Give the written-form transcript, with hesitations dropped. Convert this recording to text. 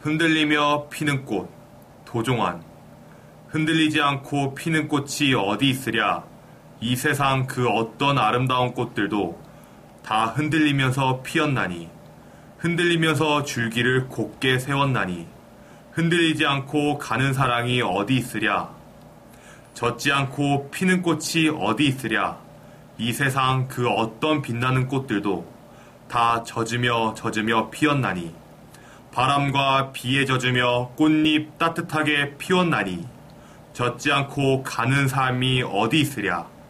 흔들리며 피는 꽃, 도종환. 흔들리지 않고 피는 꽃이 어디 있으랴. 이 세상 그 어떤 아름다운 꽃들도 다 흔들리면서 피었나니, 흔들리면서 줄기를 곧게 세웠나니, 흔들리지 않고 가는 사랑이 어디 있으랴. 젖지 않고 피는 꽃이 어디 있으랴. 이 세상 그 어떤 빛나는 꽃들도 다 젖으며 피었나니, 바람과 비에 젖으며 꽃잎 따뜻하게 피웠나니, 젖지 않고 가는 삶이 어디 있으랴.